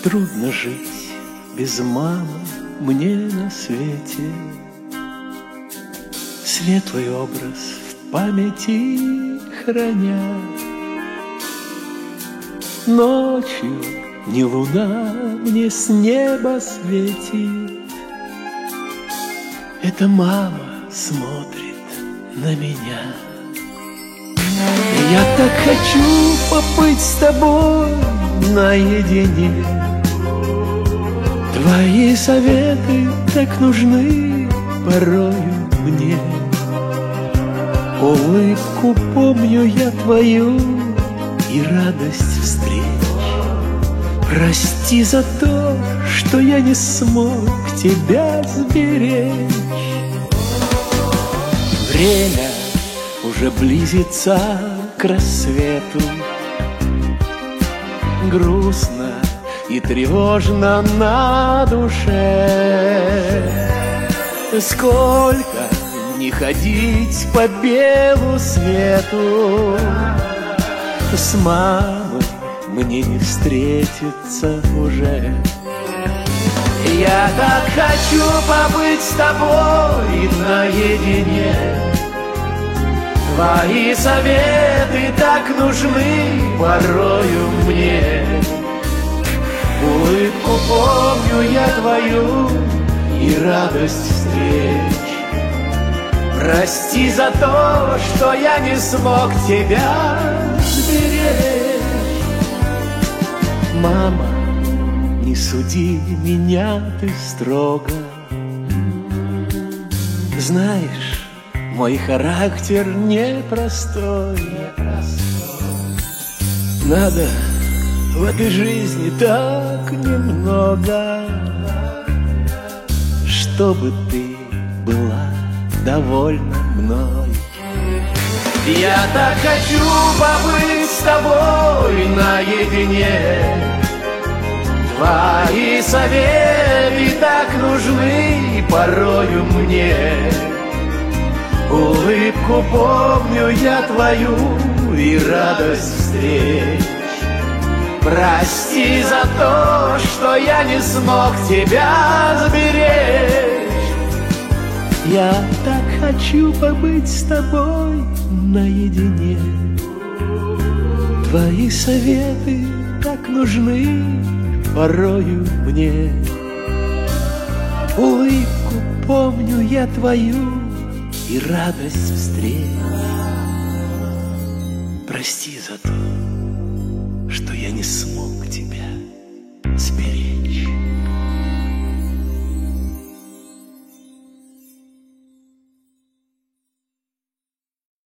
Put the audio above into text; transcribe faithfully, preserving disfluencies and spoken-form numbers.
трудно жить без мамы мне на свете. Светлый образ в памяти храня. Ночью ни луна мне с неба светит. Это мама смотрит на меня. Я так хочу побыть с тобой наедине. Твои советы так нужны порою мне. Улыбку помню я твою и радость встреч. Прости за то, что я не смог тебя сберечь. Время уже близится к рассвету. Грустно и тревожно на душе. Сколько не ходить по белу свету, с мамой мне не встретиться уже. Я так хочу побыть с тобой наедине. Твои советы так нужны порою мне. Улыбку помню я твою и радость встреч. Прости за то, что я не смог тебя сберечь. Мама, не суди меня ты строго. Знаешь, мой характер непростой. Надо в этой жизни так немного, чтобы ты была довольна мной. Я так хочу побыть с тобой наедине. Твои советы так нужны порою мне. Улыбку помню я твою и радость встреч. Прости за то, что я не смог тебя сберечь. Я так хочу побыть с тобой наедине. Твои советы так нужны порою мне. Улыбку помню я твою и радость встреч. Прости за то, что я не смог